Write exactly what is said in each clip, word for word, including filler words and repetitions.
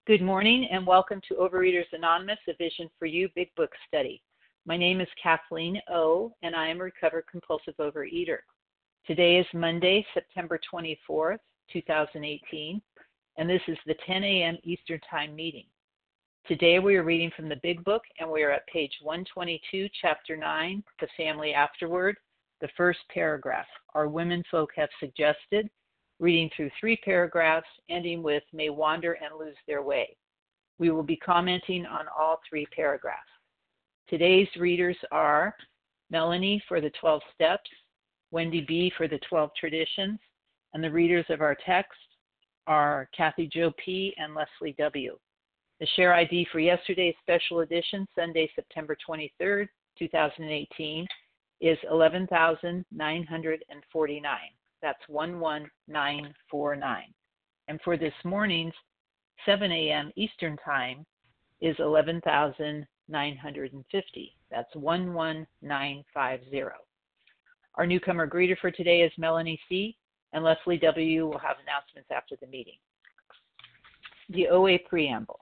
Good morning and welcome to Overeaters Anonymous, a Vision for You Big Book Study. My name is Kathleen O, and I am a recovered compulsive overeater. Today is Monday, September twenty-fourth, two thousand eighteen, and this is the ten a.m. Eastern Time meeting. Today we are reading from the Big Book, and we are at page one twenty-two, Chapter nine, The Family Afterward, the first paragraph. Our women folk have suggested, reading through three paragraphs, ending with, may wander and lose their way. We will be commenting on all three paragraphs. Today's readers are Melanie for the twelve steps, Wendy B for the twelve traditions, and the readers of our text are Kathy Jo P and Leslie W. The share I D for yesterday's special edition, Sunday, September twenty-third, two thousand eighteen, is eleven thousand nine hundred forty-nine. That's one one nine four nine. And for this morning's seven a.m. Eastern Time is eleven thousand nine hundred fifty. That's one one nine five zero. Our newcomer greeter for today is Melanie C., and Leslie W. will have announcements after the meeting. The O A Preamble.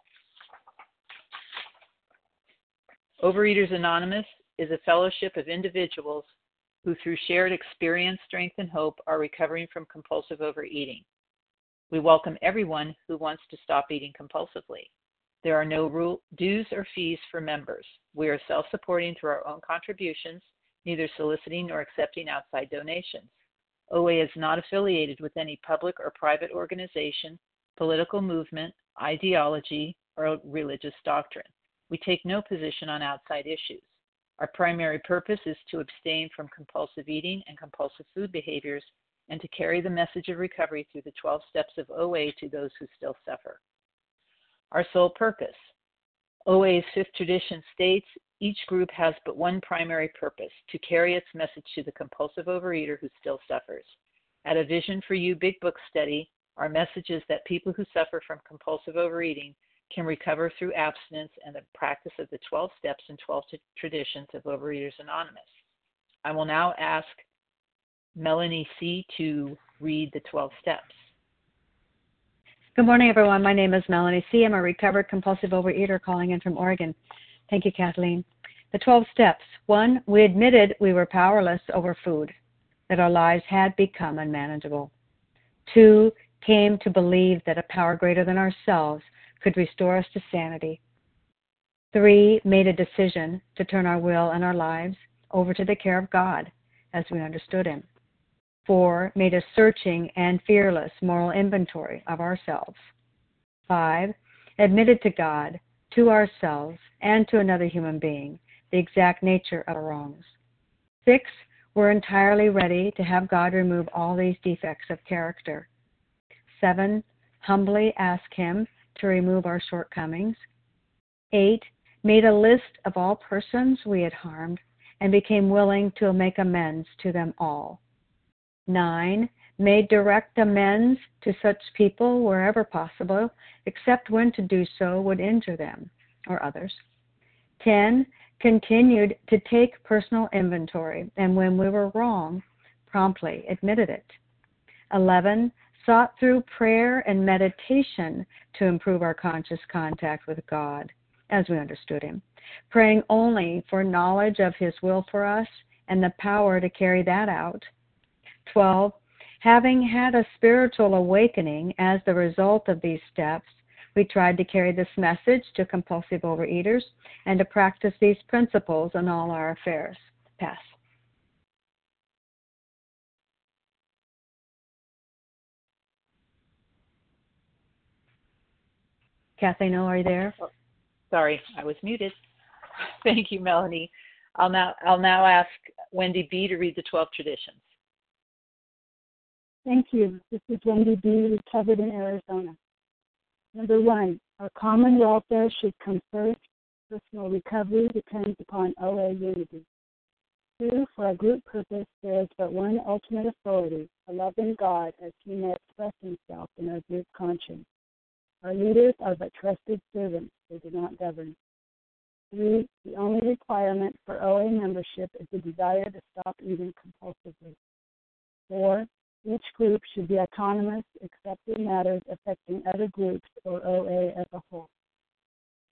Overeaters Anonymous is a fellowship of individuals who through shared experience, strength, and hope are recovering from compulsive overeating. We welcome everyone who wants to stop eating compulsively. There are no rule, dues or fees for members. We are self-supporting through our own contributions, neither soliciting nor accepting outside donations. O A is not affiliated with any public or private organization, political movement, ideology, or religious doctrine. We take no position on outside issues. Our primary purpose is to abstain from compulsive eating and compulsive food behaviors and to carry the message of recovery through the twelve steps of O A to those who still suffer. Our sole purpose. O A's fifth tradition states each group has but one primary purpose, to carry its message to the compulsive overeater who still suffers. At a Vision for You Big Book Study, our message is that people who suffer from compulsive overeating can recover through abstinence and the practice of the twelve steps and twelve traditions of Overeaters Anonymous. I will now ask Melanie C. to read the twelve steps. Good morning, everyone. My name is Melanie C. I'm a recovered compulsive overeater calling in from Oregon. Thank you, Kathleen. The twelve steps. One, we admitted we were powerless over food, that our lives had become unmanageable. Two, came to believe that a power greater than ourselves could restore us to sanity. Three, made a decision to turn our will and our lives over to the care of God as we understood Him. Four, made a searching and fearless moral inventory of ourselves. Five, admitted to God, to ourselves, and to another human being the exact nature of our wrongs. Six, we're entirely ready to have God remove all these defects of character. Seven, humbly ask Him to remove our shortcomings. Eight, made a list of all persons we had harmed and became willing to make amends to them all. Nine, made direct amends to such people wherever possible, except when to do so would injure them or others. Ten, continued to take personal inventory, and when we were wrong, promptly admitted it. Eleven, sought through prayer and meditation to improve our conscious contact with God as we understood Him, praying only for knowledge of His will for us and the power to carry that out. Twelve, having had a spiritual awakening as the result of these steps, we tried to carry this message to compulsive overeaters and to practice these principles in all our affairs. Pass. Kathleen, are you there? Oh, sorry, I was muted. Thank you, Melanie. I'll now I'll now ask Wendy B. to read the twelve traditions. Thank you. This is Wendy B., recovered in Arizona. Number one, our common welfare should come first. Personal recovery depends upon O A unity. Two, for our group purpose, there is but one ultimate authority, a loving God, as He may express Himself in our group conscience. Our leaders are but trusted servants. They do not govern. Three, the only requirement for O A membership is the desire to stop eating compulsively. Four, each group should be autonomous except in matters affecting other groups or O A as a whole.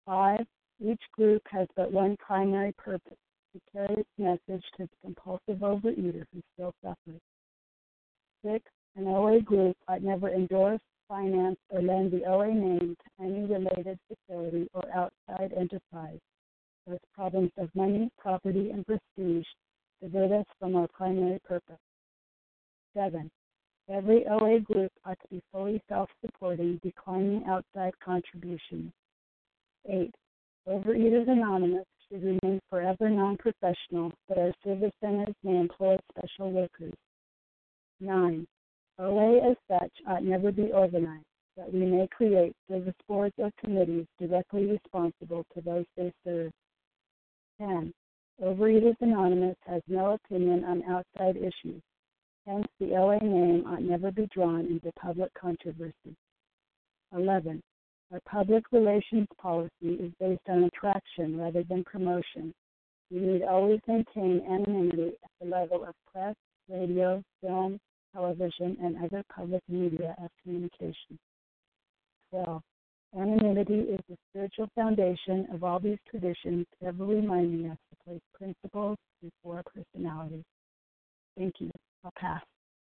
Five, each group has but one primary purpose, to carry its message to the compulsive overeater who still suffers. Six, an O A group ought never endorse, finance, or lend the O A name to any related facility or outside enterprise. Those problems of money, property, and prestige divert us from our primary purpose. Seven, every O A group ought to be fully self-supporting, declining outside contributions. Eight, Overeaters Anonymous should remain forever non-professional, but our service centers may employ special workers. Nine, O A as such ought never be organized, but we may create service boards or committees directly responsible to those they serve. Ten, Overeaters Anonymous has no opinion on outside issues. Hence, the O A name ought never be drawn into public controversy. Eleven, Our public relations policy is based on attraction rather than promotion. We need always maintain anonymity at the level of press, radio, film, television, and other public media of communication. Twelve, Anonymity is the spiritual foundation of all these traditions, ever reminding us to place principles before personalities. Thank you. I'll pass.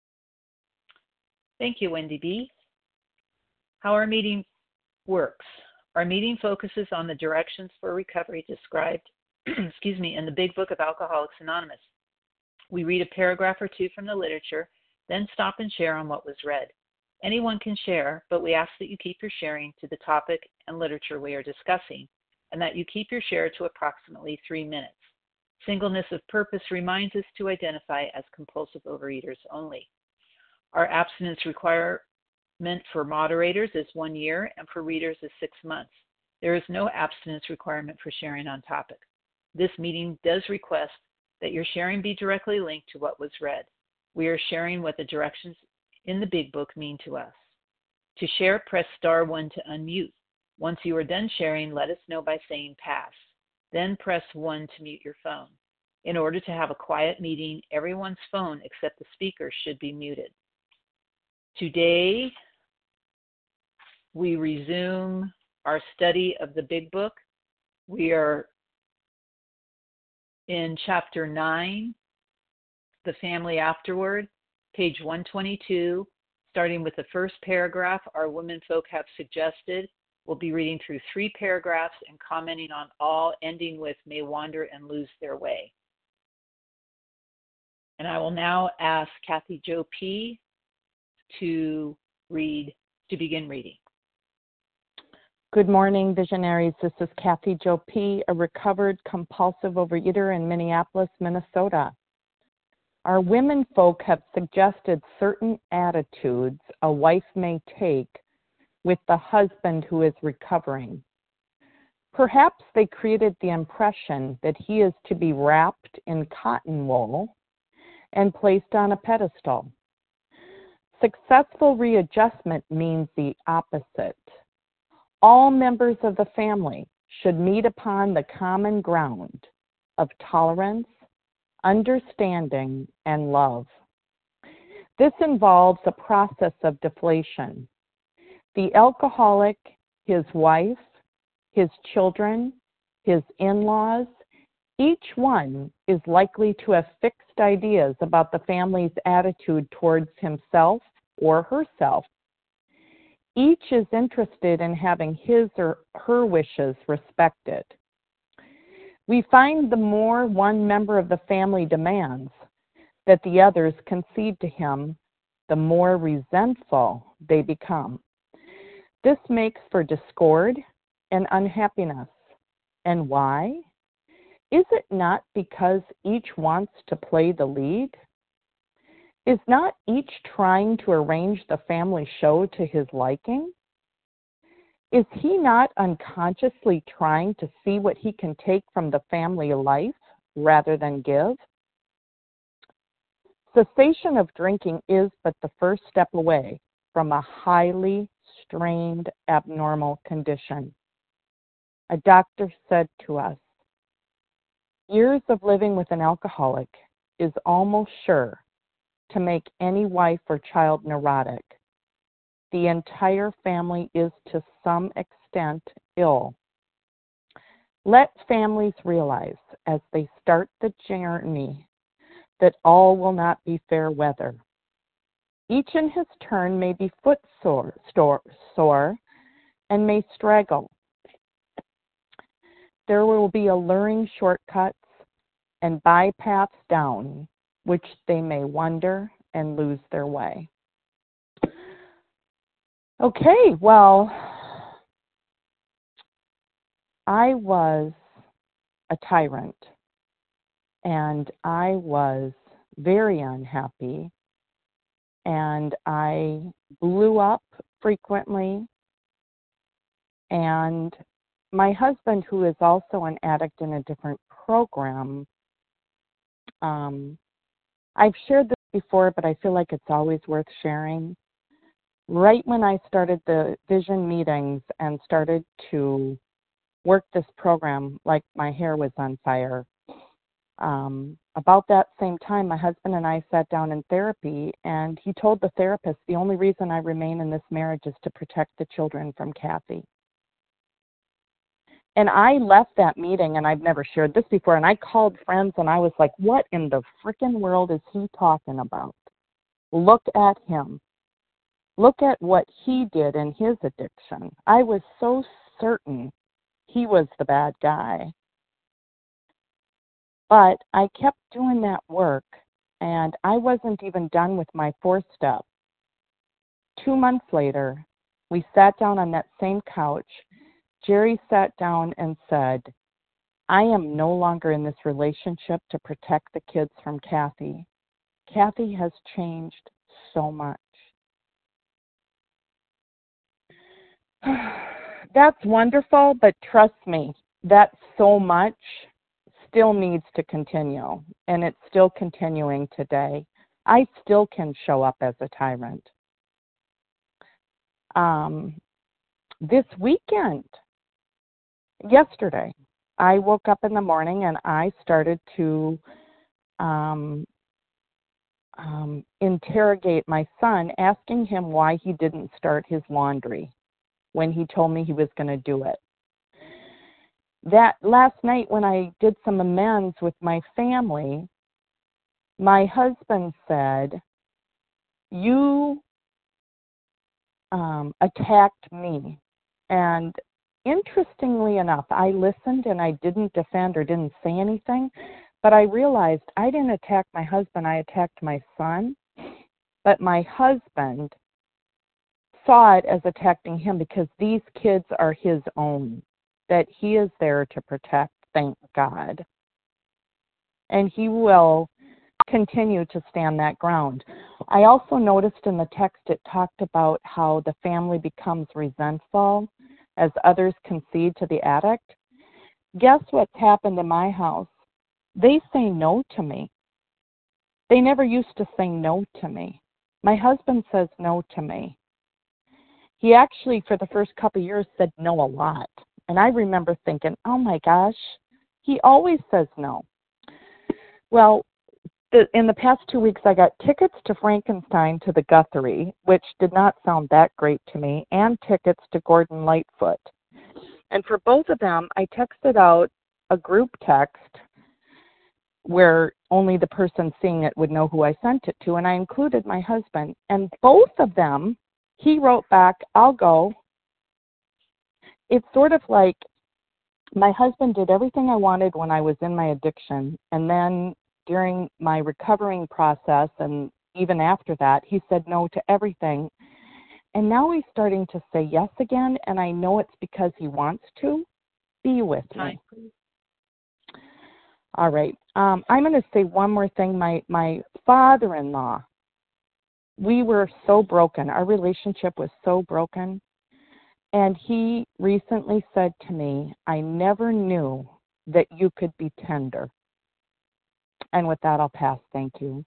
Thank you, Wendy B. How our meeting works. Our meeting focuses on the directions for recovery described excuse me, in the Big Book of Alcoholics Anonymous. We read a paragraph or two from the literature, then stop and share on what was read. Anyone can share, but we ask that you keep your sharing to the topic and literature we are discussing, and that you keep your share to approximately three minutes. Singleness of purpose reminds us to identify as compulsive overeaters only. Our abstinence requirement for moderators is one year and for readers is six months. There is no abstinence requirement for sharing on topic. This meeting does request that your sharing be directly linked to what was read. We are sharing what the directions in the Big Book mean to us. To share, press star one to unmute. Once you are done sharing, let us know by saying pass. Then press one to mute your phone. In order to have a quiet meeting, everyone's phone except the speaker should be muted. Today, we resume our study of the Big Book. We are in chapter nine, The Family Afterward, page one twenty-two, starting with the first paragraph our women folk have suggested. We'll be reading through three paragraphs and commenting on all, ending with may wander and lose their way. And I will now ask Kathy Jo P. to read, to begin reading. Good morning, visionaries. This is Kathy Jo P., a recovered compulsive overeater in Minneapolis, Minnesota. Our women folk have suggested certain attitudes a wife may take with the husband who is recovering. Perhaps they created the impression that he is to be wrapped in cotton wool and placed on a pedestal. Successful readjustment means the opposite. All members of the family should meet upon the common ground of tolerance, understanding, and love. This involves a process of deflation. The alcoholic, his wife, his children, his in-laws, each one is likely to have fixed ideas about the family's attitude towards himself or herself. Each is interested in having his or her wishes respected. We find the more one member of the family demands that the others concede to him, the more resentful they become. This makes for discord and unhappiness. And why? Is it not because each wants to play the lead? Is not each trying to arrange the family show to his liking? Is he not unconsciously trying to see what he can take from the family life rather than give? Cessation of drinking is but the first step away from a highly strained, abnormal condition. A doctor said to us, years of living with an alcoholic is almost sure to make any wife or child neurotic. The entire family is to some extent ill. Let families realize as they start the journey that all will not be fair weather. Each in his turn may be footsore sore, sore, and may straggle. There will be alluring shortcuts and bypaths down, which they may wander and lose their way. Okay, well, I was a tyrant, and I was very unhappy, and I blew up frequently, and my husband, who is also an addict in a different program, um, I've shared this before, but I feel like it's always worth sharing. Right when I started the vision meetings and started to work this program, like my hair was on fire. Um, about that same time, my husband and I sat down in therapy, and he told the therapist, the only reason I remain in this marriage is to protect the children from Kathy. And I left that meeting, and I've never shared this before, and I called friends, and I was like, what in the frickin' world is he talking about? Look at him. Look at what he did in his addiction. I was so certain he was the bad guy. But I kept doing that work, and I wasn't even done with my fourth step. Two months later, we sat down on that same couch. Jerry sat down and said, I am no longer in this relationship to protect the kids from Kathy. Kathy has changed so much. That's wonderful, but trust me, that so much still needs to continue, and it's still continuing today. I still can show up as a tyrant. Um, this weekend, yesterday, I woke up in the morning and I started to um, um, interrogate my son, asking him why he didn't start his laundry when he told me he was going to do it. That last night when I did some amends with my family, my husband said, you um, attacked me. And interestingly enough, I listened and I didn't defend or didn't say anything, but I realized I didn't attack my husband, I attacked my son. But my husband saw it as attacking him because these kids are his own, that he is there to protect, thank God. And he will continue to stand that ground. I also noticed in the text it talked about how the family becomes resentful as others concede to the addict. Guess what's happened in my house? They say no to me. They never used to say no to me. My husband says no to me. He actually, for the first couple of years, said no a lot. And I remember thinking, oh my gosh, he always says no. Well, the, in the past two weeks, I got tickets to Frankenstein to the Guthrie, which did not sound that great to me, and tickets to Gordon Lightfoot. And for both of them, I texted out a group text where only the person seeing it would know who I sent it to, and I included my husband. And both of them, he wrote back, I'll go. It's sort of like my husband did everything I wanted when I was in my addiction, and then during my recovering process and even after that, he said no to everything. And now he's starting to say yes again, and I know it's because he wants to be with me. All right. Um, I'm going to say one more thing. My, my father-in-law, we were so broken. Our relationship was so broken. And he recently said to me, I never knew that you could be tender. And with that, I'll pass. Thank you.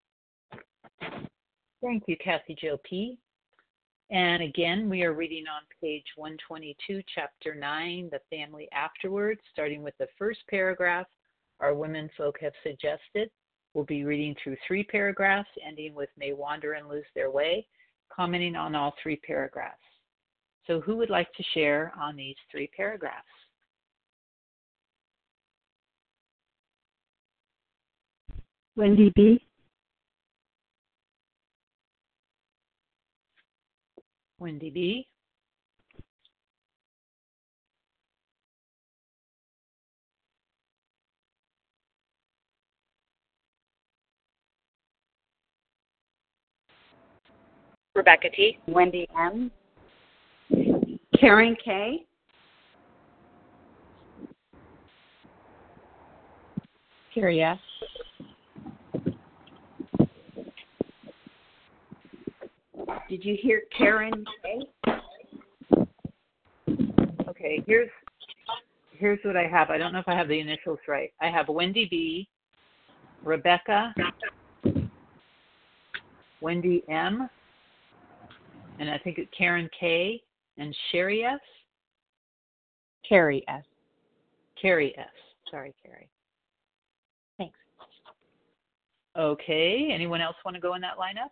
Thank you, Kathy Jo P. And again, we are reading on page one twenty-two, chapter nine, The Family Afterwards, starting with the first paragraph our women folk have suggested. We'll be reading through three paragraphs, ending with may wander and lose their way, commenting on all three paragraphs. So who would like to share on these three paragraphs? Wendy B. Wendy B. Rebecca T. Wendy M. Karen K. Carrie S. Did you hear Karen K? Okay, here's here's what I have. I don't know if I have the initials right. I have Wendy B, Rebecca, Wendy M, and I think it's Karen K, and Sherry S. Carrie S. Carrie S. Sorry, Carrie. Thanks. Okay, anyone else want to go in that lineup?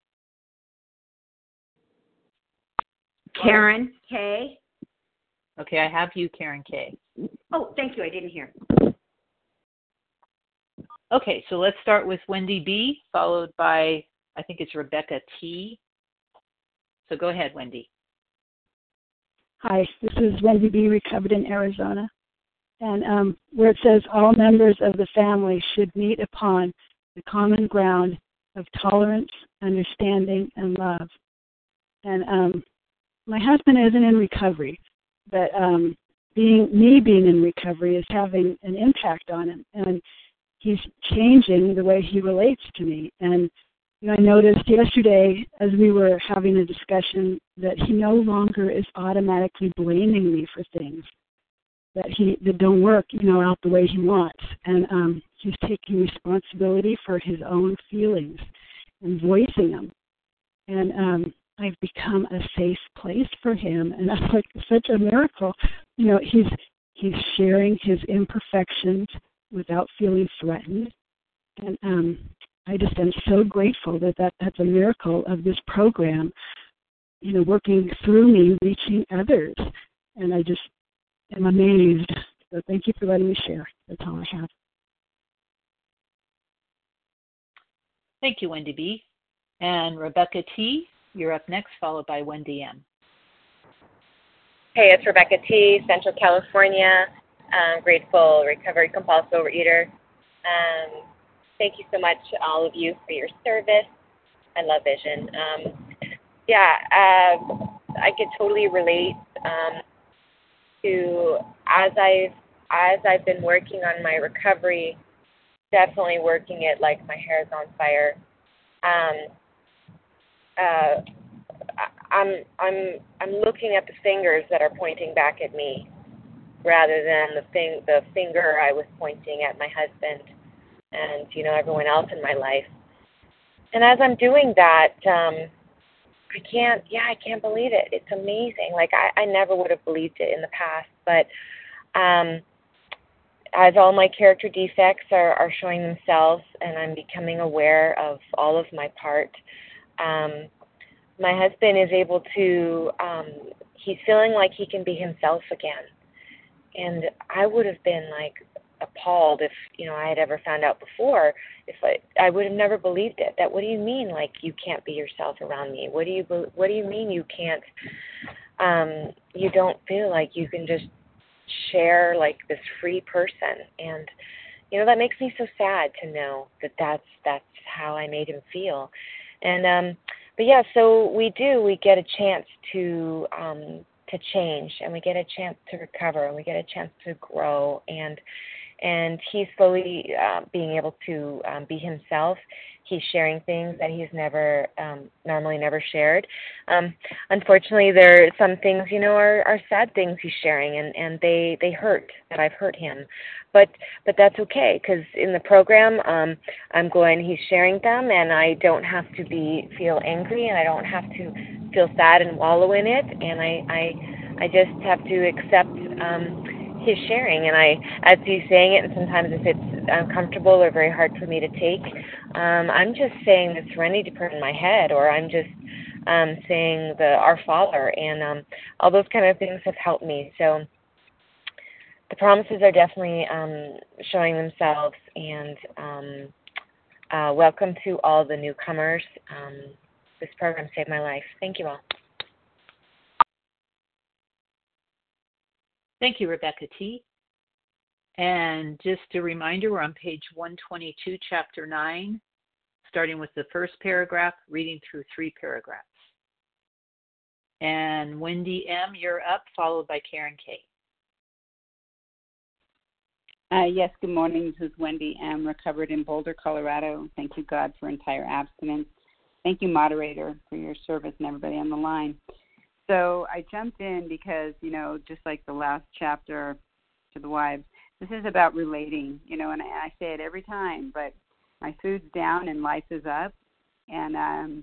Karen K. Okay, I have you, Karen K. Oh, thank you. I didn't hear. Okay, so let's start with Wendy B, followed by, I think it's Rebecca T. So go ahead, Wendy. Hi, this is Wendy B. Recovered in Arizona. And um, where it says all members of the family should meet upon the common ground of tolerance, understanding, and love. And um, my husband isn't in recovery, but um, being me being in recovery is having an impact on him, and he's changing the way he relates to me. And you know, I noticed yesterday as we were having a discussion that he no longer is automatically blaming me for things that he that don't work, you know, out the way he wants, and um, he's taking responsibility for his own feelings and voicing them. And um, I've become a safe place for him, and that's like such a miracle. You know, he's he's sharing his imperfections without feeling threatened, and um, I just am so grateful that, that that's a miracle of this program, you know, working through me, reaching others, and I just am amazed. So thank you for letting me share. That's all I have. Thank you, Wendy B. And Rebecca T., you're up next, followed by Wendy M. Hey, it's Rebecca T., Central California. Um, grateful, recovered compulsive overeater. Um, thank you so much, all of you, for your service. I love Vision. Um, yeah, uh, I could totally relate um, to as I've as I've been working on my recovery. Definitely working it like my hair is on fire. Um, uh, I'm I'm I'm looking at the fingers that are pointing back at me, rather than the thing the finger I was pointing at my husband and you know everyone else in my life. And as I'm doing that, um, I can't yeah I can't believe it. It's amazing. Like I, I never would have believed it in the past, but um, as all my character defects are, are showing themselves, and I'm becoming aware of all of my part. Um, my husband is able to, um, he's feeling like he can be himself again. And I would have been like appalled if, you know, I had ever found out before, if I, I would have never believed it. That, what do you mean, like, you can't be yourself around me? What do you, what do you mean you can't, um, you don't feel like you can just share like this free person? And, you know, that makes me so sad to know that that's, that's how I made him feel. And, um, but yeah, so we do, we get a chance to, um, to change, and we get a chance to recover, and we get a chance to grow, and, and he's slowly uh, being able to um, be himself. He's sharing things that he's never, um, normally never shared. Um, unfortunately, there are some things, you know, are, are sad things he's sharing, and, and they, they hurt, that I've hurt him. But but that's okay, because in the program, um, I'm going, he's sharing them, and I don't have to be feel angry, and I don't have to feel sad and wallow in it, and I I, I just have to accept um, his sharing. And I, as he's saying it, and sometimes if it's uncomfortable or very hard for me to take, um, I'm just saying the serenity prayer in my head, or I'm just um, saying the Our Father, and um, all those kind of things have helped me. So the promises are definitely um, showing themselves, and um, Uh, welcome to all the newcomers. Um, this program saved my life. Thank you all. Thank you, Rebecca T. And just a reminder, we're on page one twenty-two, chapter nine, starting with the first paragraph, reading through three paragraphs. And Wendy M., you're up, followed by Karen K. Uh, yes, good morning. This is Wendy M., recovered in Boulder, Colorado. Thank you, God, for entire abstinence. Thank you, moderator, for your service and everybody on the line. So I jumped in because, you know, just like the last chapter to the wives, this is about relating, you know, and I, I say it every time, but my food's down and life is up. And um,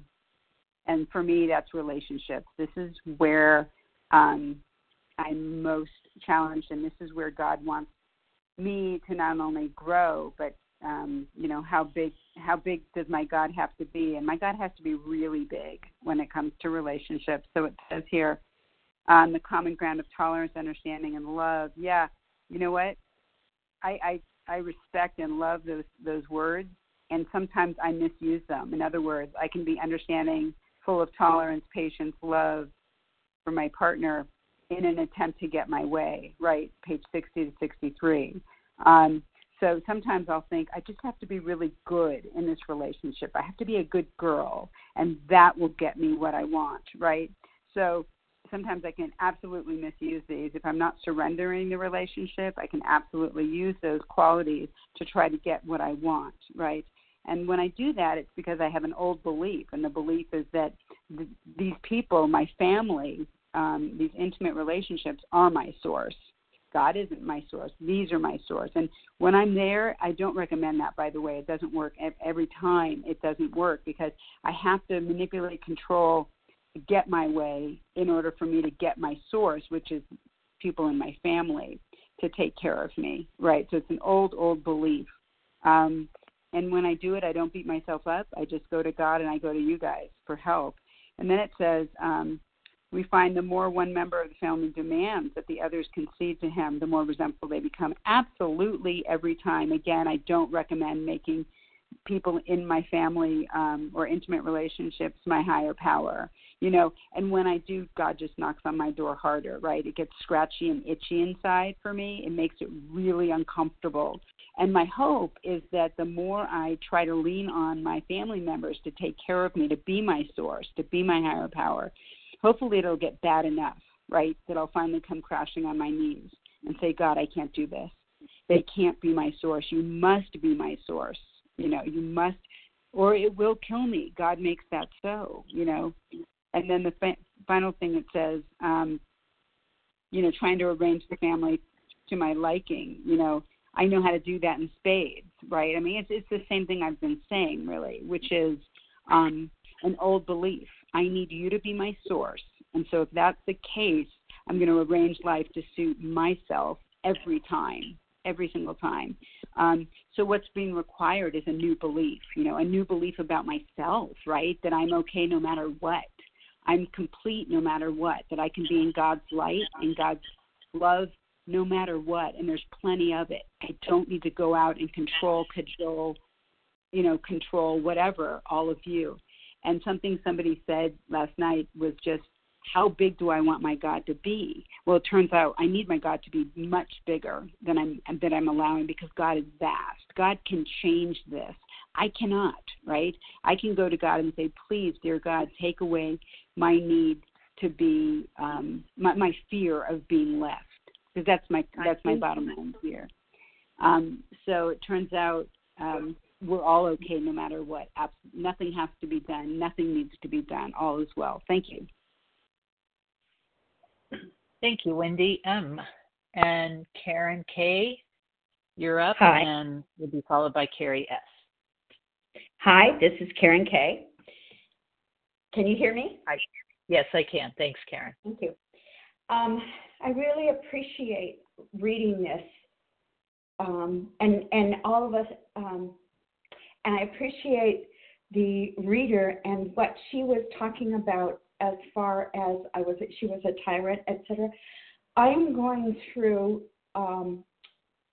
and for me, that's relationships. This is where um, I'm most challenged, and this is where God wants me to not only grow, but um, you know, how big how big does my God have to be? And my God has to be really big when it comes to relationships. So it says here, on the common ground of tolerance, understanding, and love. Yeah, you know what? I I, I respect and love those those words, and sometimes I misuse them. In other words, I can be understanding, full of tolerance, patience, love for my partner in an attempt to get my way, right? Page sixty to sixty-three. Um, so sometimes I'll think, I just have to be really good in this relationship. I have to be a good girl, and that will get me what I want, right? So sometimes I can absolutely misuse these. If I'm not surrendering the relationship, I can absolutely use those qualities to try to get what I want, right? And when I do that, it's because I have an old belief, and the belief is that th- these people, my family, um, these intimate relationships are my source. God isn't my source. These are my source. And when I'm there, I don't recommend that, by the way. It doesn't work. Every time it doesn't work because I have to manipulate, control, get my way in order for me to get my source, which is people in my family, to take care of me, right? So it's an old, old belief. Um, and when I do it, I don't beat myself up. I just go to God and I go to you guys for help. And then it says, um, we find the more one member of the family demands that the others concede to him, the more resentful they become. Absolutely every time. Again, I don't recommend making people in my family um, or intimate relationships my higher power. You know, and when I do, God just knocks on my door harder, right? It gets scratchy and itchy inside for me. It makes it really uncomfortable. And my hope is that the more I try to lean on my family members to take care of me, to be my source, to be my higher power, hopefully it'll get bad enough, right, that I'll finally come crashing on my knees and say, God, I can't do this. They can't be my source. You must be my source. You know, you must, or it will kill me. God makes that so, you know. And then the fa- final thing it says, um, you know, trying to arrange the family to my liking, you know, I know how to do that in spades, right? I mean, it's it's the same thing I've been saying, really, which is um, an old belief. I need you to be my source. And so if that's the case, I'm going to arrange life to suit myself every time, every single time. Um, so what's being required is a new belief, you know, a new belief about myself, right, that I'm okay no matter what. I'm complete no matter what, that I can be in God's light and God's love no matter what, and there's plenty of it. I don't need to go out and control, cajole, you know, control whatever, all of you. And something somebody said last night was just, how big do I want my God to be? Well, it turns out I need my God to be much bigger than I'm than I'm allowing, because God is vast. God can change this. I cannot, right? I can go to God and say, please, dear God, take away my need to be, um, my, my fear of being left, because that's my that's my bottom line here. Um, so it turns out um, we're all okay no matter what. Abs- nothing has to be done. Nothing needs to be done. All is well. Thank you. Thank you, Wendy M. And Karen K., you're up. Hi. And will be followed by Carrie S. Hi, this is Karen K. Can you hear me? Hi. Yes, I can. Thanks, Karen. Thank you. Um, I really appreciate reading this, um, and and all of us, um, and I appreciate the reader and what she was talking about as far as I was. She was a tyrant, et cetera. I am going through um,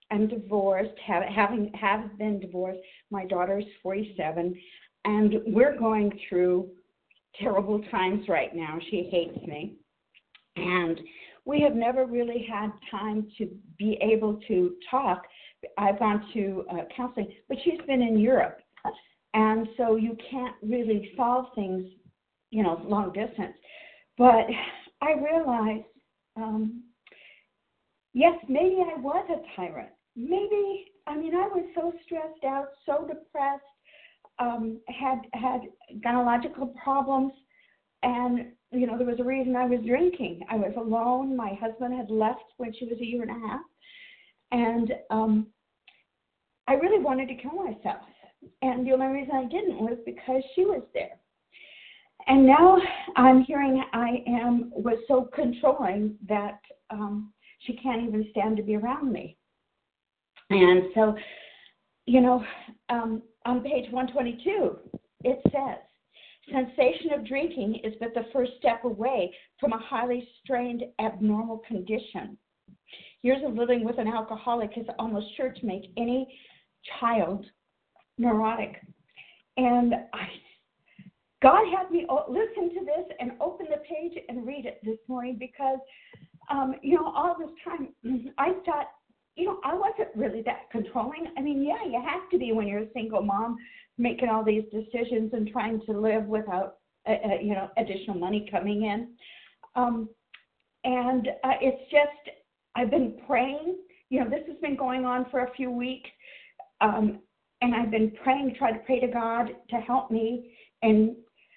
am divorced, have, having have been divorced. My daughter's forty-seven, and we're going through terrible times right now. She hates me, and we have never really had time to be able to talk. I've gone to uh, counseling, but she's been in Europe, and so you can't really solve things, you know, long distance. But I realized, um, yes, maybe I was a tyrant. Maybe, I mean, I was so stressed out, so depressed, um, had had gynecological problems, and, you know, there was a reason I was drinking. I was alone. My husband had left when she was a year and a half, and um, I really wanted to kill myself. And the only reason I didn't was because she was there. And now I'm hearing I am was so controlling that um, she can't even stand to be around me. And so, you know, um, on page one twenty-two, it says, sensation of drinking is but the first step away from a highly strained abnormal condition. Years of living with an alcoholic is almost sure to make any child neurotic. And I, God had me listen to this and open the page and read it this morning because, um, you know, all this time I thought, you know, I wasn't really that controlling. I mean, yeah, you have to be when you're a single mom making all these decisions and trying to live without, uh, uh, you know, additional money coming in. Um, and uh, it's just, I've been praying. You know, this has been going on for a few weeks. Um, and I've been praying, trying to pray to God to help me. And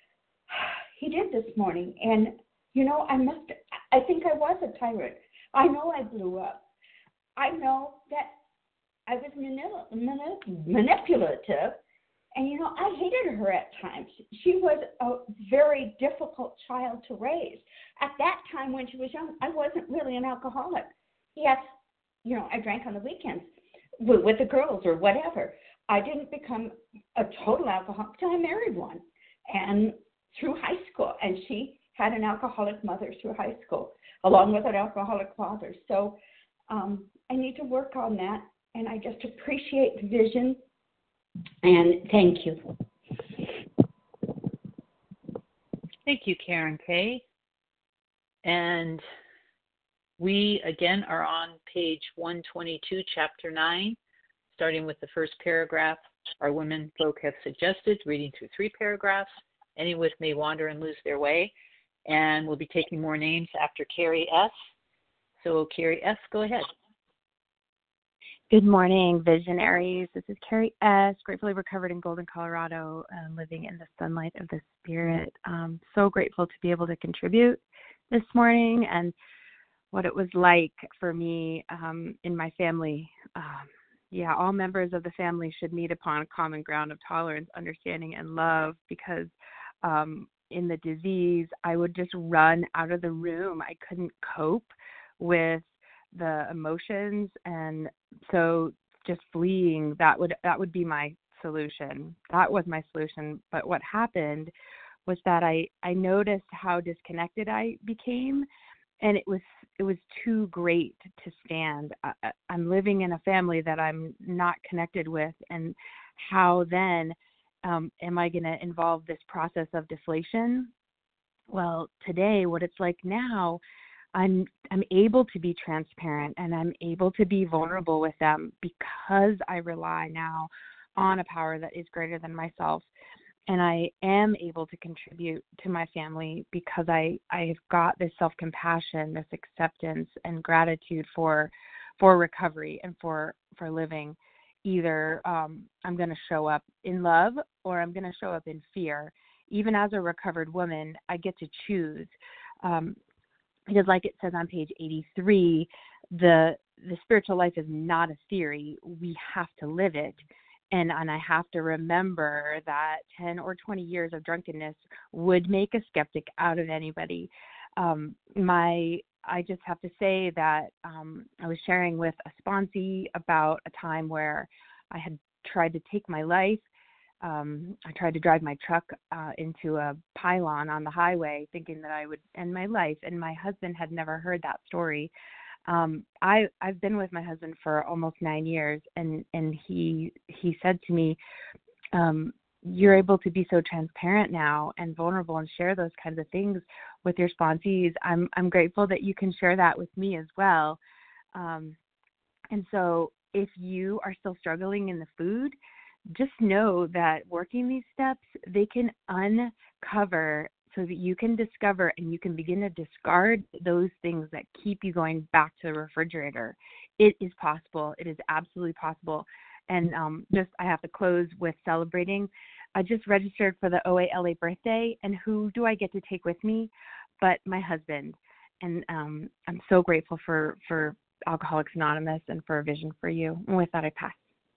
he did this morning. And, you know, I must, I think I was a tyrant. I know I blew up. I know that I was manip- manip- manipulative. And, you know, I hated her at times. She was a very difficult child to raise. At that time when she was young, I wasn't really an alcoholic. Yes, you know, I drank on the weekends with, with the girls or whatever. I didn't become a total alcoholic until I married one and through high school. And she had an alcoholic mother through high school, along with an alcoholic father. So um, I need to work on that. And I just appreciate the vision. And thank you. Thank you, Karen Kay. And we, again, are on page one twenty-two, chapter nine, starting with the first paragraph. Our women folk have suggested reading through three paragraphs. Any with may wander and lose their way. And we'll be taking more names after Carrie S. So, Carrie S., go ahead. Good morning, visionaries. This is Carrie S., gratefully recovered in Golden, Colorado, uh, living in the sunlight of the Spirit. Um, so grateful to be able to contribute this morning and what it was like for me um, in my family. Um, yeah, all members of the family should meet upon a common ground of tolerance, understanding, and love, because um, in the disease, I would just run out of the room. I couldn't cope with the emotions, and so just fleeing, that would that would be my solution. That was my solution. But what happened was that I, I noticed how disconnected I became, and it was it was too great to stand. I, I'm living in a family that I'm not connected with, and how then um, am I going to involve this process of deflation? Well, today, what it's like now, I'm I'm able to be transparent and I'm able to be vulnerable with them because I rely now on a power that is greater than myself. And I am able to contribute to my family because I, I have got this self-compassion, this acceptance and gratitude for for recovery and for, for living. Either um, I'm going to show up in love or I'm going to show up in fear. Even as a recovered woman, I get to choose. Um, Because like it says on page eighty-three, the the spiritual life is not a theory. We have to live it. And, and I have to remember that ten or twenty years of drunkenness would make a skeptic out of anybody. Um, my I just have to say that um, I was sharing with a sponsee about a time where I had tried to take my life. Um, I tried to drive my truck uh, into a pylon on the highway thinking that I would end my life. And my husband had never heard that story. Um, I I've been with my husband for almost nine years, and and he he said to me, um, "You're able to be so transparent now and vulnerable and share those kinds of things with your sponsees. I'm I'm grateful that you can share that with me as well." Um, and so, if you are still struggling in the food, just know that working these steps, they can uncover so that you can discover and you can begin to discard those things that keep you going back to the refrigerator. It is possible. It is absolutely possible. And um, just I have to close with celebrating. I just registered for the O A L A birthday, and who do I get to take with me but my husband? And um, I'm so grateful for, for Alcoholics Anonymous and for A Vision for You. And with that, I pass.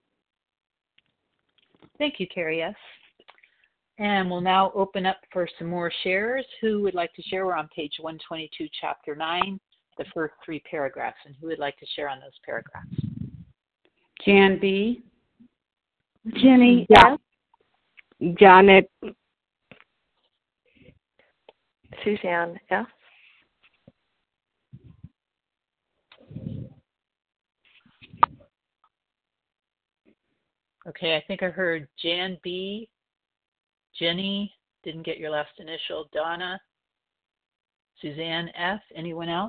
Thank you, Carrie S. And we'll now open up for some more shares. Who would like to share? We're on page one twenty-two, chapter nine, the first three paragraphs. And who would like to share on those paragraphs? Jan B. Jenny yeah. F. Janet. Suzanne F. Okay, I think I heard Jan B, Jenny, didn't get your last initial, Donna, Suzanne F. Anyone else?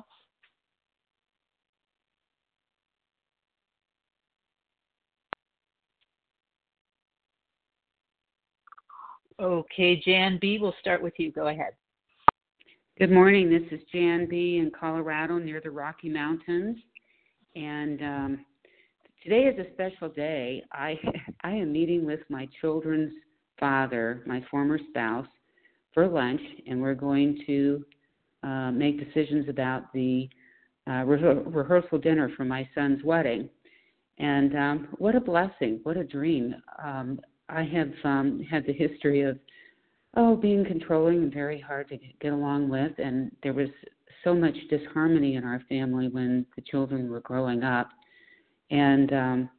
Okay, Jan B, we'll start with you. Go ahead. Good morning. This is Jan B. in Colorado near the Rocky Mountains. And um, today is a special day. I I am meeting with my children's father, my former spouse, for lunch, and we're going to uh, make decisions about the uh, re- rehearsal dinner for my son's wedding. And um, what a blessing, what a dream. Um, I have um, had the history of, oh, being controlling and very hard to get along with, and there was so much disharmony in our family when the children were growing up. And um,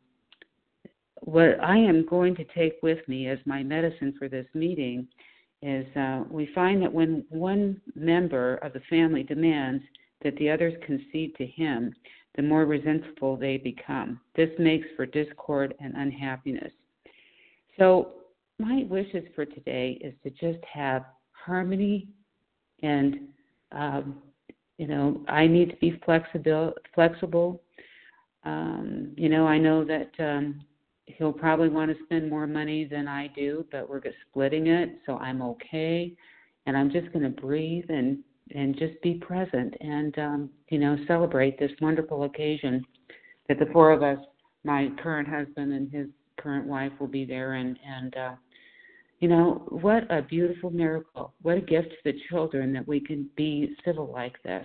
what I am going to take with me as my medicine for this meeting is uh, we find that when one member of the family demands that the others concede to him, the more resentful they become. This makes for discord and unhappiness. So my wishes for today is to just have harmony, and um, you know, I need to be flexible. Flexible. Um, you know, I know that um, he'll probably want to spend more money than I do, but we're splitting it, so I'm okay. And I'm just going to breathe and and just be present and um, you know, celebrate this wonderful occasion that the four of us, my current husband and his current wife, will be there, and and. Uh, You know, what a beautiful miracle. What a gift to the children that we can be civil like this.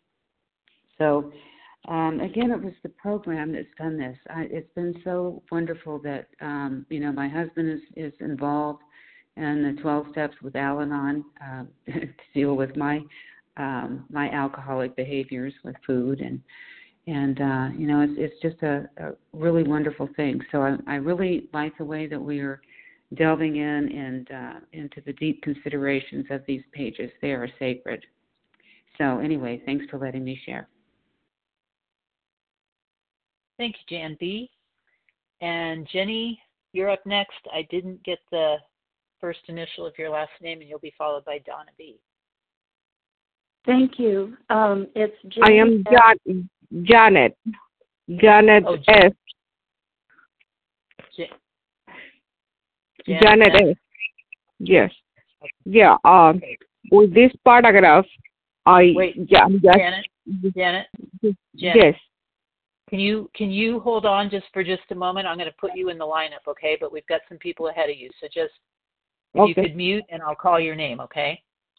So, um, again, it was the program that's done this. I, it's been so wonderful that, um, you know, my husband is, is involved in the twelve steps with Al-Anon uh, to deal with my um, my alcoholic behaviors with food. And, and uh, you know, it's, it's just a, a really wonderful thing. So I, I really like the way that we are delving in and uh, into the deep considerations of these pages. They are sacred. So anyway, thanks for letting me share. Thank you, Jan B. And Jenny, you're up next. I didn't get the first initial of your last name, and you'll be followed by Donna B. Thank you. Um, it's Jenny I am Jan- Janet. Janet oh, S. Jan- Janet, Janet S. Yes. Okay. Yeah. Um. Okay. With this paragraph, I wait. Yeah, just, Janet. Janet. Janet. Yes. Can you can you hold on just for just a moment? I'm going to put you in the lineup, okay? But we've got some people ahead of you, so just if okay. you could mute, and I'll call your name, okay?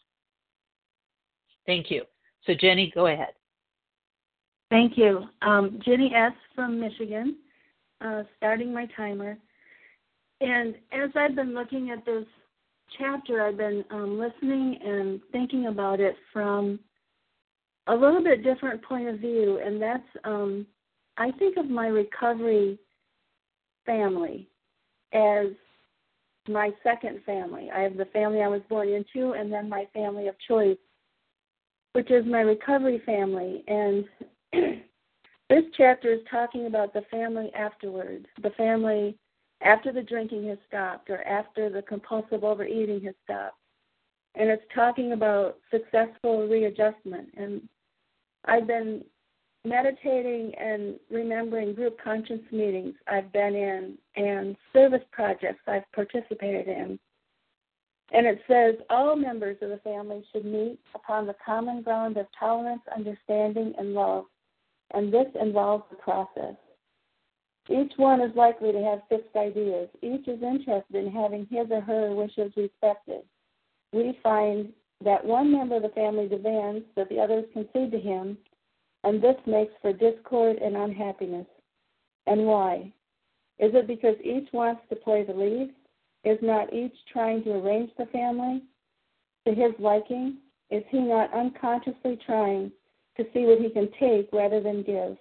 Thank you. So Jenny, go ahead. Thank you. Um, Jenny S. from Michigan, uh, starting my timer. And as I've been looking at this chapter, I've been um, listening and thinking about it from a little bit different point of view, and that's um, I think of my recovery family as my second family. I have the family I was born into, and then my family of choice, which is my recovery family. And This chapter is talking about the family afterward, the family after the drinking has stopped or after the compulsive overeating has stopped. And it's talking about successful readjustment. And I've been meditating and remembering group conscience meetings I've been in and service projects I've participated in. And it says all members of the family should meet upon the common ground of tolerance, understanding, and love. And this involves the process. Each one is likely to have fixed ideas. Each is interested in having his or her wishes respected. We find that one member of the family demands that the others concede to him, and this makes for discord and unhappiness. And why? Is it because each wants to play the lead? Is not each trying to arrange the family to his liking? Is he not unconsciously trying to see what he can take rather than give?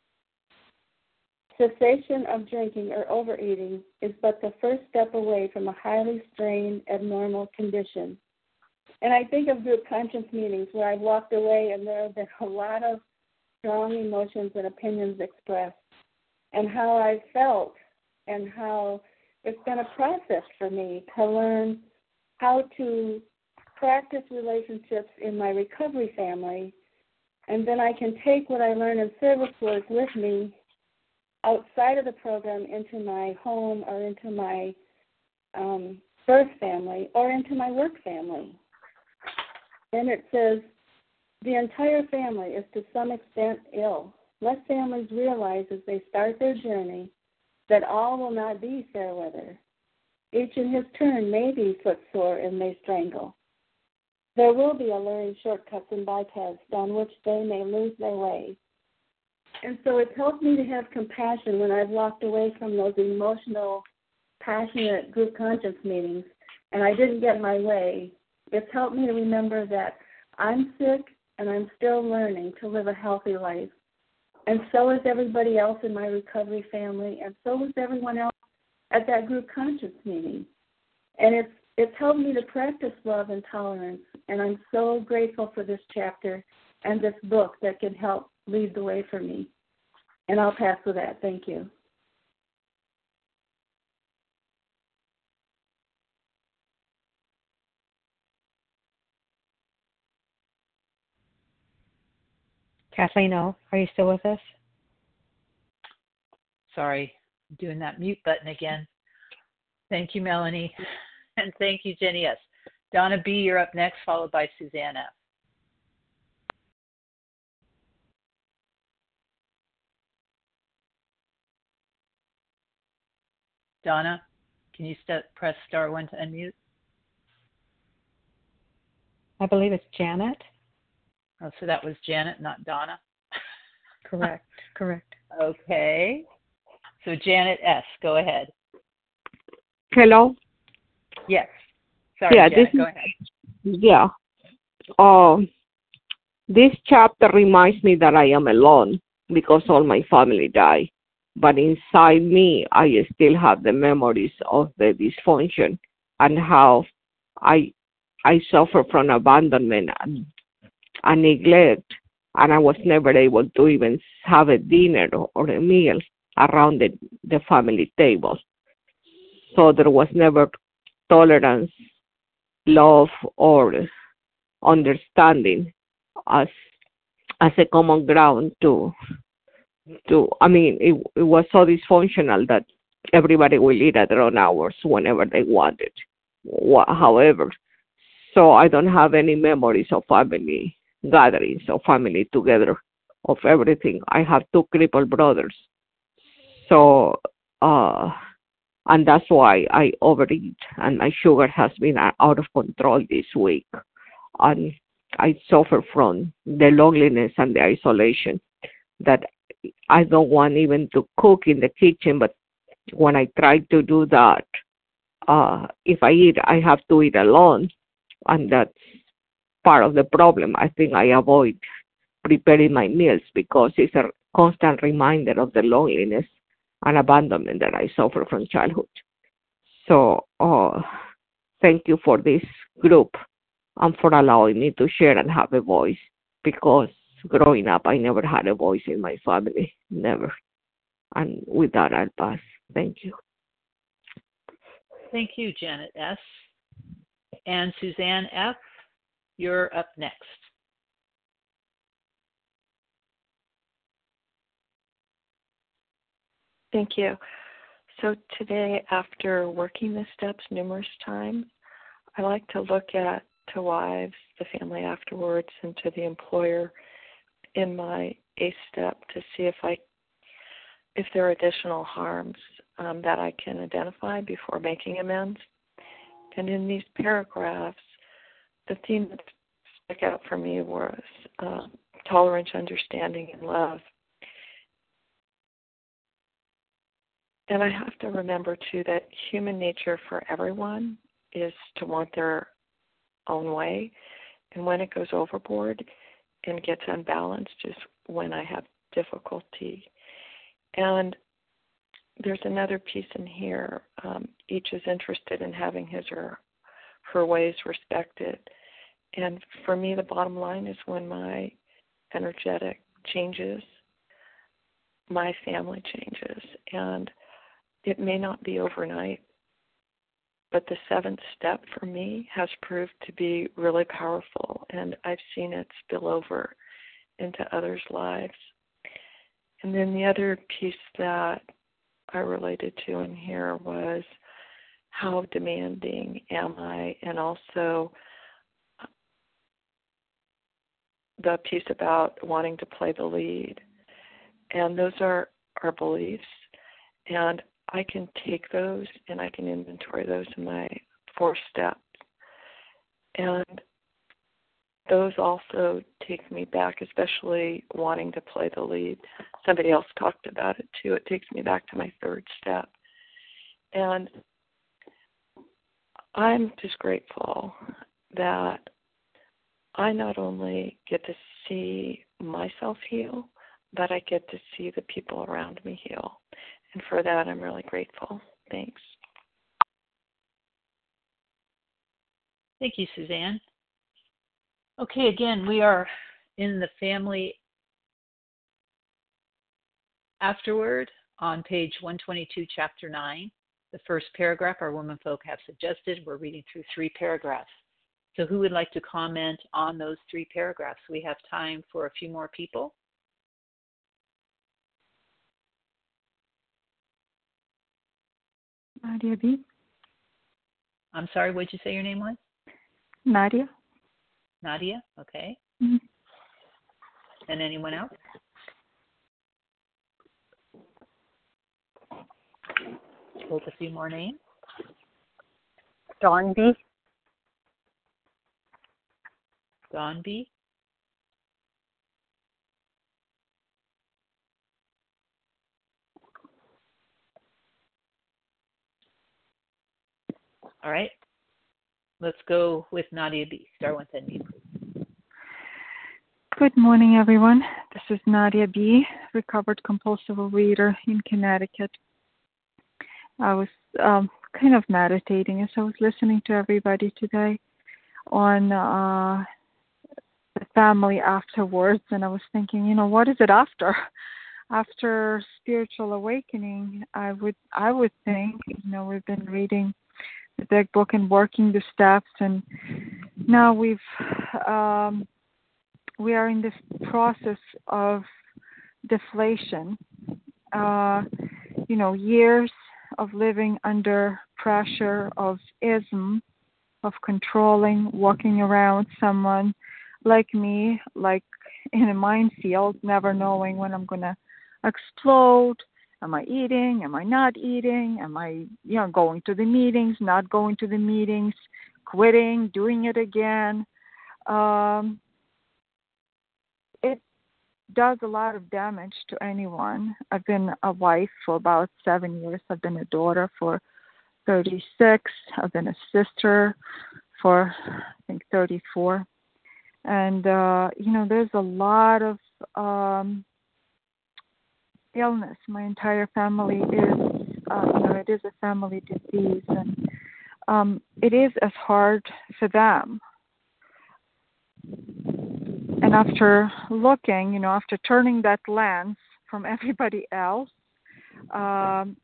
Cessation of drinking or overeating is but the first step away from a highly strained, abnormal condition. And I think of group conscience meetings where I've walked away and there have been a lot of strong emotions and opinions expressed, and how I've felt and how it's been a process for me to learn how to practice relationships in my recovery family, and then I can take what I learn in service work with me outside of the program into my home or into my um, birth family or into my work family. And it says, the entire family is to some extent ill. Let families realize as they start their journey that all will not be fair weather. Each in his turn may be footsore and may strangle. There will be a learning shortcuts and bypaths down which they may lose their way. And so it's helped me to have compassion when I've walked away from those emotional, passionate group conscience meetings and I didn't get my way. It's helped me to remember that I'm sick and I'm still learning to live a healthy life. And so is everybody else in my recovery family, and so is everyone else at that group conscience meeting. And it's it's helped me to practice love and tolerance, and I'm so grateful for this chapter and this book that can help lead the way for me. And I'll pass with that. Thank you. Kathleen O., are you still with us? Sorry, I'm doing that mute button again. Thank you, Melanie. And thank you, Jenny S. Donna B., you're up next, followed by Suzanne F. Donna, can you st- press star one to unmute? I believe it's Janet. Oh, so that was Janet, not Donna? Correct, correct. Okay. So Janet S., go ahead. Hello? Yes. Sorry, yeah, Janet, this go is, ahead. Yeah. Um, this chapter reminds me that I am alone because all my family died. But inside me, I still have the memories of the dysfunction and how I I suffer from abandonment and, and neglect, and I was never able to even have a dinner or a meal around the, the family table. So there was never tolerance, love, or understanding as as a common ground to to I mean it, it was so dysfunctional that everybody will eat at their own hours whenever they wanted. However, so I don't have any memories of family gatherings or family together of everything. I have two crippled brothers. So uh and that's why I overeat, and my sugar has been out of control this week. And I suffer from the loneliness and the isolation that I don't want even to cook in the kitchen, but when I try to do that, uh, if I eat, I have to eat alone, and that's part of the problem. I think I avoid preparing my meals because it's a constant reminder of the loneliness and abandonment that I suffer from childhood. So uh, thank you for this group and for allowing me to share and have a voice, because growing up, I never had a voice in my family, never. And with that, I'll pass. Thank you. Thank you, Janet S. And Suzanne F., you're up next. Thank you. So today, after working the steps numerous times, I like to look at to wives, the family afterwards, and to the employer in my eighth step to see if I, if there are additional harms um, that I can identify before making amends. And in these paragraphs, the theme that stuck out for me was uh, tolerance, understanding, and love. And I have to remember, too, that human nature for everyone is to want their own way. And when it goes overboard and gets unbalanced is when I have difficulty. And there's another piece in here. Um, each is interested in having his or her ways respected. And for me, the bottom line is when my energetic changes, my family changes. And it may not be overnight, but the seventh step for me has proved to be really powerful, and I've seen it spill over into others' lives. And then the other piece that I related to in here was how demanding am I, and also the piece about wanting to play the lead. And those are our beliefs, and I can take those and I can inventory those in my four steps. And those also take me back, especially wanting to play the lead. Somebody else talked about it too. It takes me back to my third step. And I'm just grateful that I not only get to see myself heal, but I get to see the people around me heal. And for that, I'm really grateful. Thanks. Thank you, Suzanne. Okay, again, we are in the family afterward on page one twenty-two, chapter nine. The first paragraph our womenfolk have suggested. We're reading through three paragraphs. So who would like to comment on those three paragraphs? We have time for a few more people. Nadia B. I'm sorry, what did you say your name was? Nadia. Nadia, okay. Mm-hmm. And anyone else? Hold a few more names. Dawn B. Dawn B. All right. Let's go with Nadia B. Start with N B, please. Good morning, everyone. This is Nadia B., recovered compulsive overeater in Connecticut. I was um, kind of meditating as I was listening to everybody today on uh, the family afterwards, and I was thinking, you know, what is it after? After spiritual awakening, I would I would think, you know, we've been reading the big book and working the steps, and now we've um, we are in this process of deflation. Uh, you know, years of living under pressure of ism, of controlling, walking around someone like me, like in a minefield, never knowing when I'm gonna explode. Am I eating? Am I not eating? Am I, you know, going to the meetings, not going to the meetings, quitting, doing it again? Um, it does a lot of damage to anyone. I've been a wife for about seven years. I've been a daughter for thirty-six. I've been a sister for, I think, thirty-four. And, uh, you know, there's a lot of um, illness. My entire family is, uh, you know, it is a family disease, and um, it is as hard for them. And and after looking, you know, after turning that lens from everybody else, um,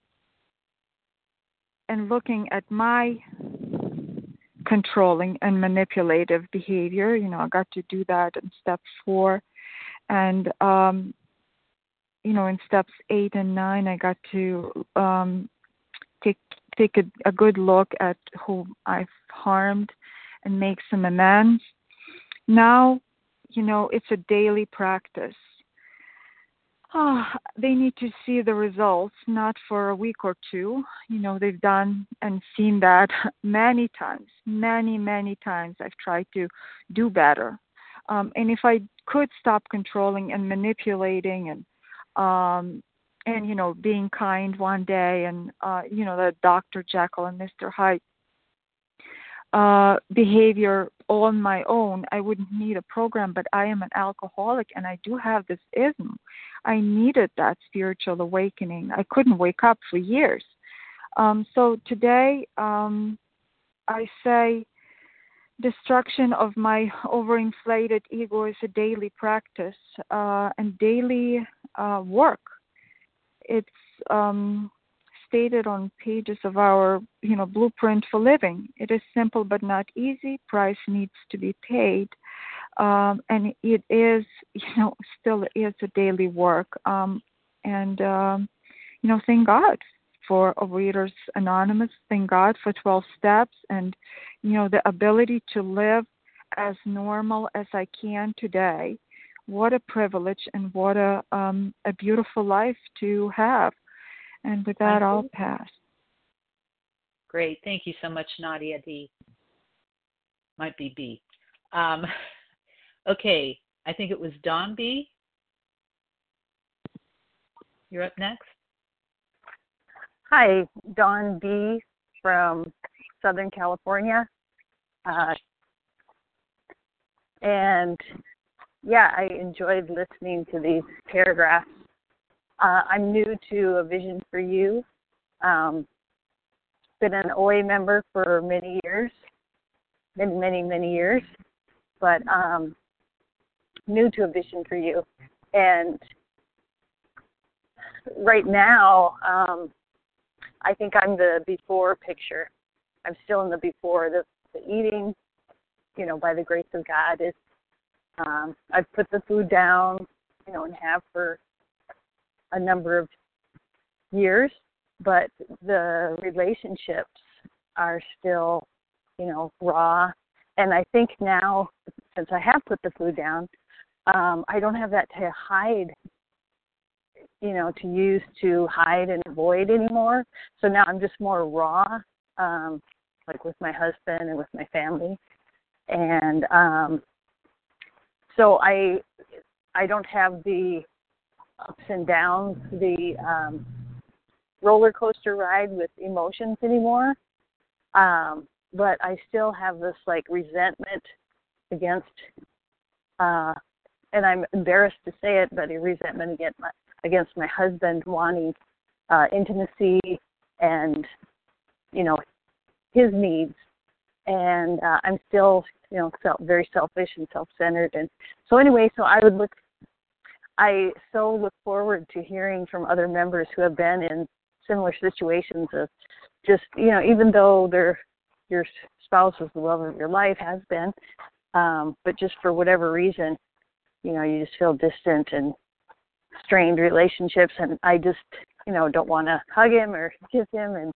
and looking at my controlling and manipulative behavior, you know, I got to do that in step four. And, um, you know, in steps eight and nine, I got to um, take take a, a good look at who I've harmed and make some amends. Now, you know, it's a daily practice. Oh, they need to see the results, not for a week or two. You know, they've done and seen that many times, many, many times. I've tried to do better. Um, and if I could stop controlling and manipulating and, um, and you know, being kind one day and, uh, you know, the Doctor Jekyll and Mister Hyde uh, behavior on my own, I wouldn't need a program, but I am an alcoholic and I do have this ism. I needed that spiritual awakening. I couldn't wake up for years. Um, so today, um, I say destruction of my overinflated ego is a daily practice uh, and daily uh, work. It's um, stated on pages of our, you know, blueprint for living. It is simple but not easy. Price needs to be paid. Um, and it is, you know, still is a daily work. Um, and, um, you know, thank God for Overeaters Anonymous. Thank God for twelve steps and, you know, the ability to live as normal as I can today. What a privilege and what a um, a beautiful life to have. And with that, I'll pass. Great. Thank you so much, Nadia D. Might be B. Um, okay. I think it was Dawn B. You're up next. Hi, Dawn B. from Southern California. Uh, and yeah, I enjoyed listening to these paragraphs. Uh, I'm new to A Vision for You. Um, been an O A member for many years, many, many, many years, but um, new to A Vision for You. And right now, um, I think I'm the before picture. I'm still in the before. The, the eating, you know, by the grace of God, is um, I've put the food down, you know, and have for a number of years, but the relationships are still, you know, raw. And I think now, since I have put the food down, um, I don't have that to hide, you know, to use to hide and avoid anymore. So now I'm just more raw, um, like with my husband and with my family. And um, so I, I don't have the ups and downs, the um, roller coaster ride with emotions anymore. Um, but I still have this like resentment against, uh, and I'm embarrassed to say it, but a resentment against my, against my husband wanting uh, intimacy and, you know, his needs. And uh, I'm still, you know, self, very selfish and self-centered. And so anyway, so I would look, I so look forward to hearing from other members who have been in similar situations of just, you know, even though they're, your spouse was the love of your life, has been, um, but just for whatever reason, you know, you just feel distant and strained relationships. And I just, you know, don't want to hug him or kiss him, and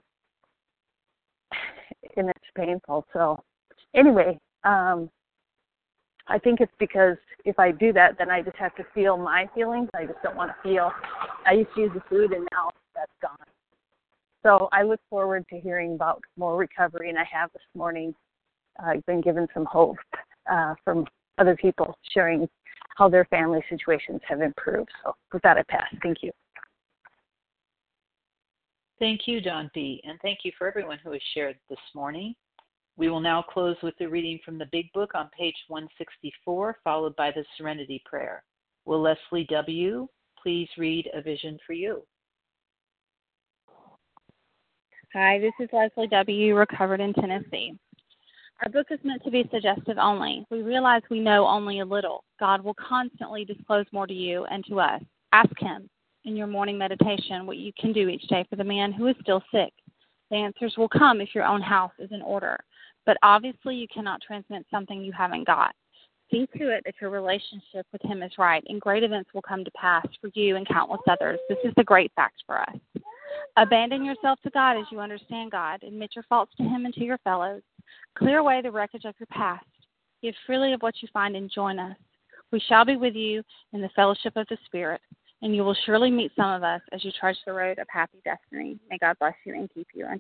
and it's painful. So anyway, um, I think it's because if I do that, then I just have to feel my feelings. I just don't want to feel. I used to use the food, and now that's gone. So I look forward to hearing about more recovery, and I have this morning. Uh, I've been given some hope uh, from other people sharing how their family situations have improved. So with that, I pass. Thank you. Thank you, Dawn B., and thank you for everyone who has shared this morning. We will now close with the reading from the Big Book on page one sixty-four, followed by the Serenity Prayer. Will Leslie W. please read A Vision for You? Hi, this is Leslie W., recovered in Tennessee. Our book is meant to be suggestive only. We realize we know only a little. God will constantly disclose more to you and to us. Ask him in your morning meditation what you can do each day for the man who is still sick. The answers will come if your own house is in order. But obviously you cannot transmit something you haven't got. See to it that your relationship with him is right, and great events will come to pass for you and countless others. This is the great fact for us. Abandon yourself to God as you understand God. Admit your faults to him and to your fellows. Clear away the wreckage of your past. Give freely of what you find and join us. We shall be with you in the fellowship of the Spirit, and you will surely meet some of us as you trudge the road of happy destiny. May God bless you and keep you.